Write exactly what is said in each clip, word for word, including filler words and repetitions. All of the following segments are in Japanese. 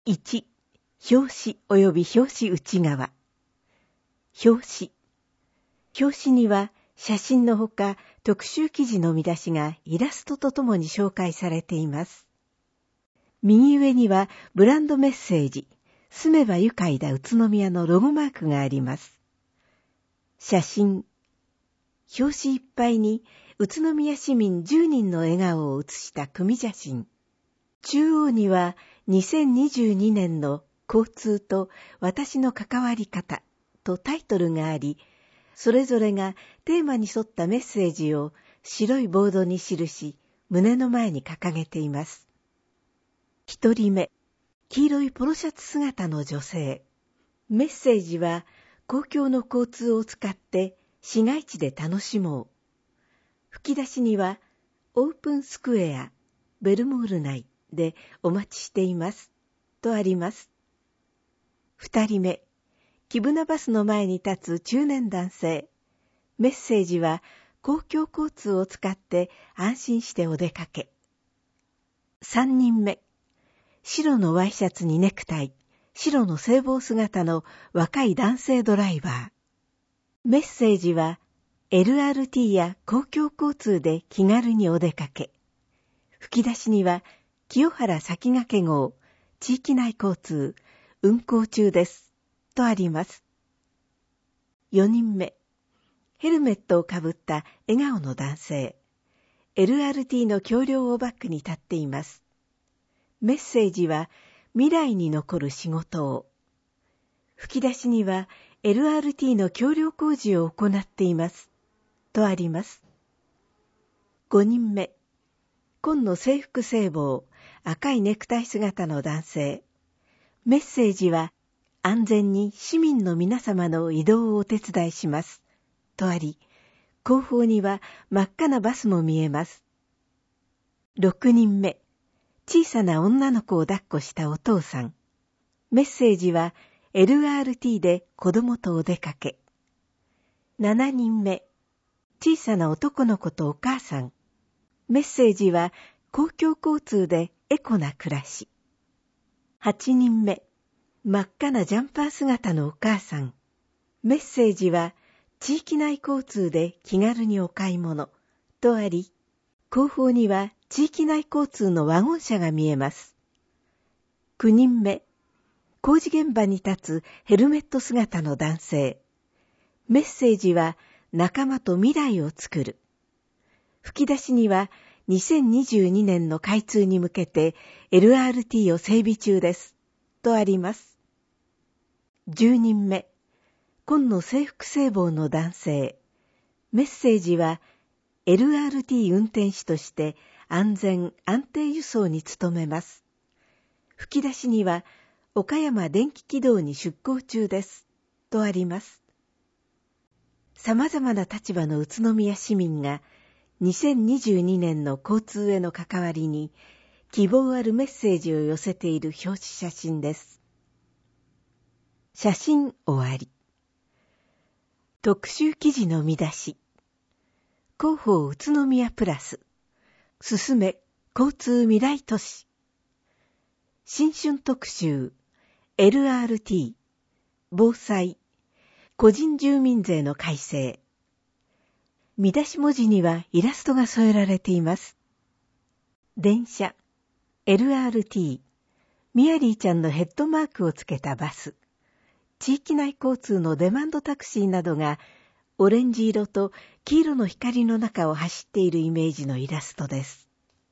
いち、表紙及び表紙内側。表紙。表紙には写真のほか特集記事の見出しがイラストとともに紹介されています。右上にはブランドメッセージ、住めば愉快だ宇都宮のロゴマークがあります。写真。表紙いっぱいに宇都宮市民じゅうにんの笑顔を写した組写真。中央にはにせんにじゅうにねんの交通と私の関わり方とタイトルがあり、それぞれがテーマに沿ったメッセージを白いボードに記し、胸の前に掲げています。一人目、黄色いポロシャツ姿の女性。メッセージは、公共の交通を使って市街地で楽しもう。吹き出しには、オープンスクエア、ベルモール内でお待ちしています。とあります。二人目、キブナバスの前に立つ中年男性。メッセージは、公共交通を使って安心してお出かけ。三人目、白のワイシャツにネクタイ、白の制帽姿の若い男性ドライバー。メッセージは、エルアールティー や公共交通で気軽にお出かけ。吹き出しには、清原先駆号、地域内交通、運行中です。とあります。よにんめ、ヘルメットをかぶった笑顔の男性。エルアールティー の橋梁をバックに立っています。メッセージは未来に残る仕事を。吹き出しには エルアールティー の橋梁工事を行っています。とあります。ごにんめ、紺の制服制帽、赤いネクタイ姿の男性。メッセージは安全に市民の皆様の移動をお手伝いします。とあり、後方には真っ赤なバスも見えます。ろくにんめ、小さな女の子を抱っこしたお父さん。メッセージは エルアールティー で子供とお出かけ。しちにんめ、小さな男の子とお母さん。メッセージは公共交通でエコな暮らし。はちにんめ、真っ赤なジャンパー姿のお母さん。メッセージは地域内交通で気軽にお買い物とあり、後方には地域内交通のワゴン車が見えます。きゅうにんめ、工事現場に立つヘルメット姿の男性。メッセージは仲間と未来を作る。吹き出しにはにせんにじゅうにねんの開通に向けて エルアールティー を整備中です。とあります。じゅうにんめ、紺の制服制帽の男性。メッセージは エルアールティー 運転士として安全安定輸送に努めます。吹き出しには岡山電気軌道に出向中です。とあります。様々な立場の宇都宮市民がにせんにじゅうにねんの交通への関わりに希望あるメッセージを寄せている表紙写真です。写真終わり。特集記事の見出し。広報宇都宮プラス。進め交通未来都市。新春特集。エルアールティー。防災。個人住民税の改正。見出し文字にはイラストが添えられています。電車。エルアールティー。ミヤリーちゃんのヘッドマークをつけたバス。地域内交通のデマンドタクシーなどがオレンジ色と黄色の光の中を走っているイメージのイラストです。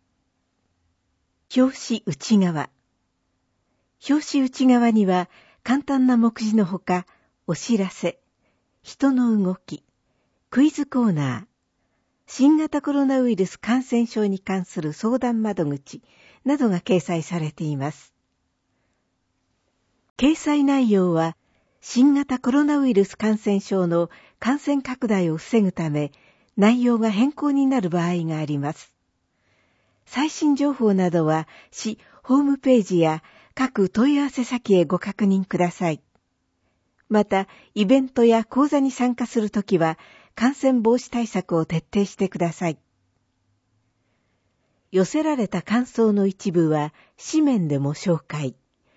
表紙内側。表紙内側には簡単な目次のほか、お知らせ、人の動き、クイズコーナー、新型コロナウイルス感染症に関する相談窓口などが掲載されています。掲載内容は、新型コロナウイルス感染症の感染拡大を防ぐため、内容が変更になる場合があります。最新情報などは、市ホームページや各問い合わせ先へご確認ください。また、イベントや講座に参加するときは、感染防止対策を徹底してください。寄せられた感想の一部は、紙面でも紹介。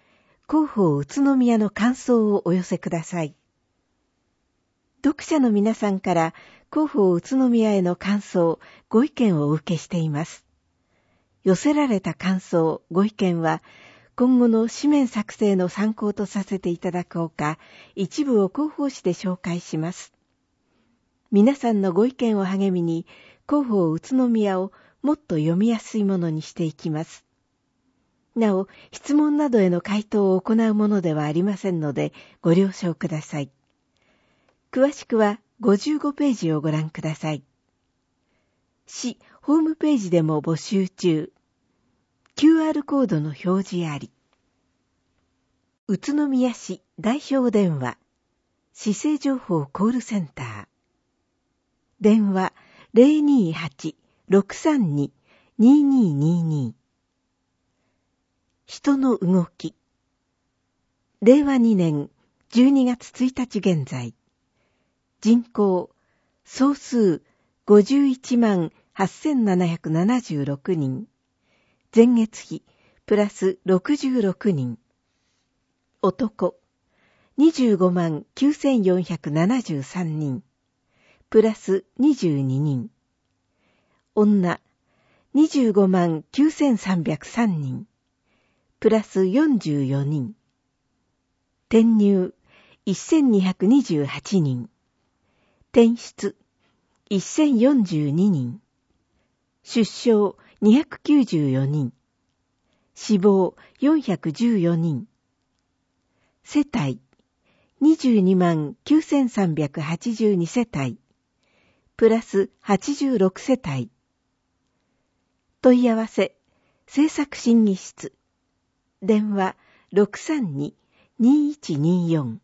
広報宇都宮の感想をお寄せください。読者の皆さんから広報宇都宮への感想、ご意見をお受けしています。寄せられた感想、ご意見は、今後の紙面作成の参考とさせていただくほか、一部を広報誌で紹介します。皆さんのご意見を励みに、広報宇都宮をもっと読みやすいものにしていきます。なお、質問などへの回答を行うものではありませんので、ご了承ください。詳しくはごじゅうごページをご覧ください。市ホームページでも募集中。キューアール コードの表示あり。宇都宮市代表電話、市政情報コールセンター。電話 ゼロにーはち ろくさんに にーにーにーにー。人の動き。れいわにねんじゅうにがつついたち現在。人口、総数ごじゅういちまんはっせんななひゃくななじゅうろくにん。前月比、プラスろくじゅうろくにん。男、にじゅうごまんきゅうせんよんひゃくななじゅうさんにん。プラスにじゅうににん。女、にじゅうごまんきゅうせんさんびゃくさんにん。プラスよんじゅうよにん。転入、せんにひゃくにじゅうはちにん。転出、せんよんじゅうににん。出生、にひゃくきゅうじゅうよにん。死亡、よんひゃくじゅうよにん。世帯、にじゅうにまんきゅうせんさんびゃくはちじゅうに世帯。プラスはちじゅうろく世帯。問い合わせ、政策審議室。電話 ろくさんに にーいちにーよん。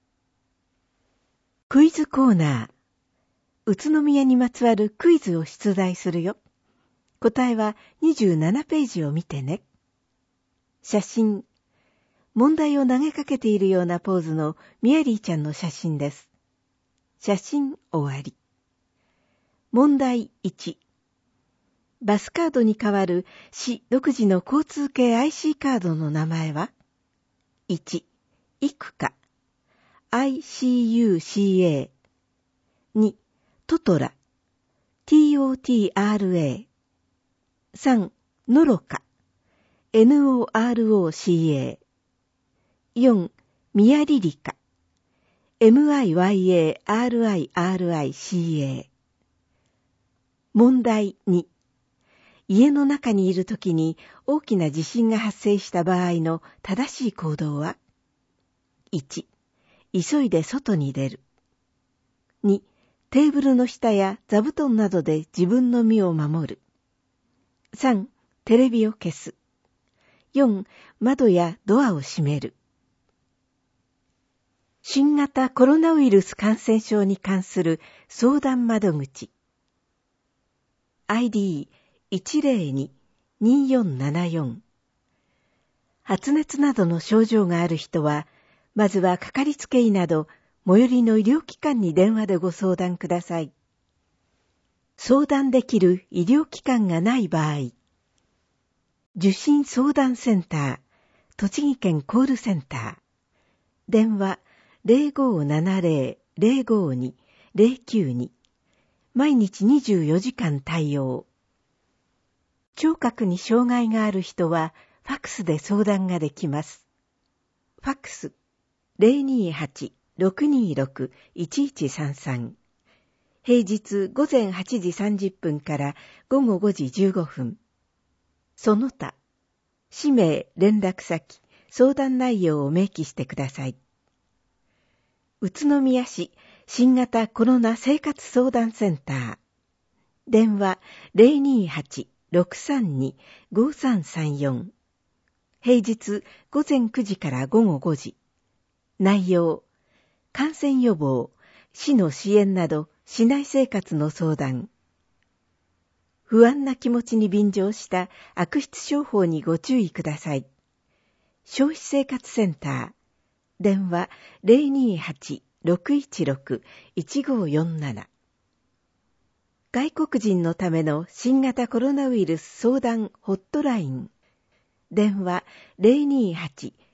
クイズコーナー。宇都宮にまつわるクイズを出題するよ。答えはにじゅうななページを見てね。写真。問題を投げかけているようなポーズのミヤリーちゃんの写真です。写真終わり。問題いち。バスカードに代わる市独自の交通系 アイシー カードの名前は ?いち. イクカ アイシーユーシーエー に. トトラ ティーオーティーアールエー さん. ノロカ エヌオーアールオーシーエー よん. ミヤリリカ エムアイワイエーアールアイアールアイシーエー。 問題に。家の中にいるときに大きな地震が発生した場合の正しい行動は ?いち. 急いで外に出る。に. テーブルの下や座布団などで自分の身を守る。さん. テレビを消す。よん. 窓やドアを閉める。新型コロナウイルス感染症に関する相談窓口。アイディーいちゼロに にーよんななよん。発熱などの症状がある人は、まずはかかりつけ医など最寄りの医療機関に電話でご相談ください。相談できる医療機関がない場合、受診相談センター、栃木県コールセンター、電話 ゼロごーななゼロ ゼロごーに ゼロきゅうに、毎日にじゅうよじかん対応。聴覚に障害がある人はファクスで相談ができます。ファクス ゼロにーはち ろくにーろく いちいちさんさん。平日午前はちじさんじゅっぷんから午後ごじじゅうごふん。その他、氏名、連絡先、相談内容を明記してください。宇都宮市新型コロナ生活相談センター。電話 ゼロにーはち ろくさんに ごさんさんよん。平日午前くじから午後ごじ。内容、感染予防、市の支援など市内生活の相談。不安な気持ちに便乗した悪質商法にご注意ください。消費生活センター。電話 ゼロにーはち ろくいちろく いちごーよんなな。外国人のための新型コロナウイルス相談ホットライン。電話 ゼロにーはち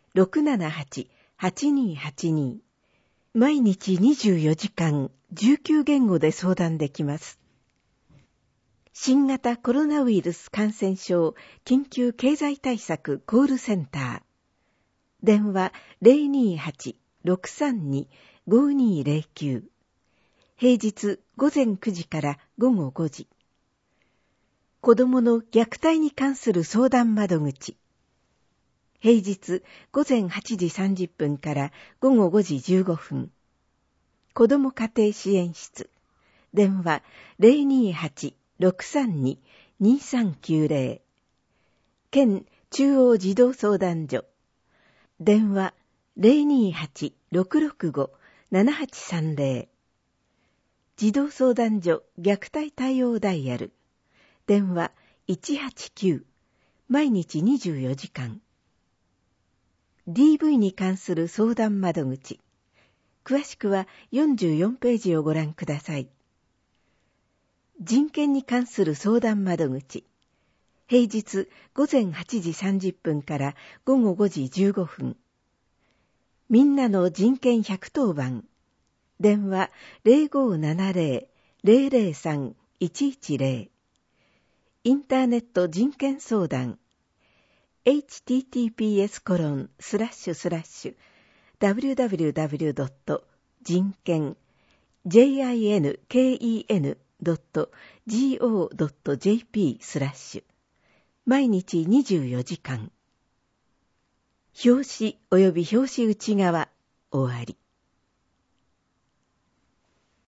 ろくななはち はちにーはちに。毎日にじゅうよじかんじゅうきゅう言語で相談できます。新型コロナウイルス感染症緊急経済対策コールセンター。電話 ゼロにーはち ろくさんに ごにーゼロきゅう。平日午前くじから午後ごじ。子どもの虐待に関する相談窓口。平日午前はちじさんじゅっぷんから午後ごじじゅうごふん。子ども家庭支援室。電話 ゼロにーはち ろくさんに にさんきゅうゼロ。県中央児童相談所。電話 ゼロにーはち ろくろくご ななはちさんゼロ。児童相談所虐待対応ダイヤル。電話いちはちきゅう。毎日にじゅうよじかん。ディーブイ に関する相談窓口。詳しくはよんじゅうよんページをご覧ください。人権に関する相談窓口。平日午前はちじさんじゅっぷんから午後ごじじゅうごふん。みんなの人権ひゃくとおばん。電話 ゼロごーななゼロ ゼロゼロさん いちいちゼロ。インターネット人権相談。エイチティーティーピーエスコロンスラッシュスラッシュダブリューダブリューダブリュードットじんけんジェイアイエヌケーイーエヌドットジーオードットジェーピースラッシュ毎日にじゅうよじかん。表紙及び表紙内側終わり。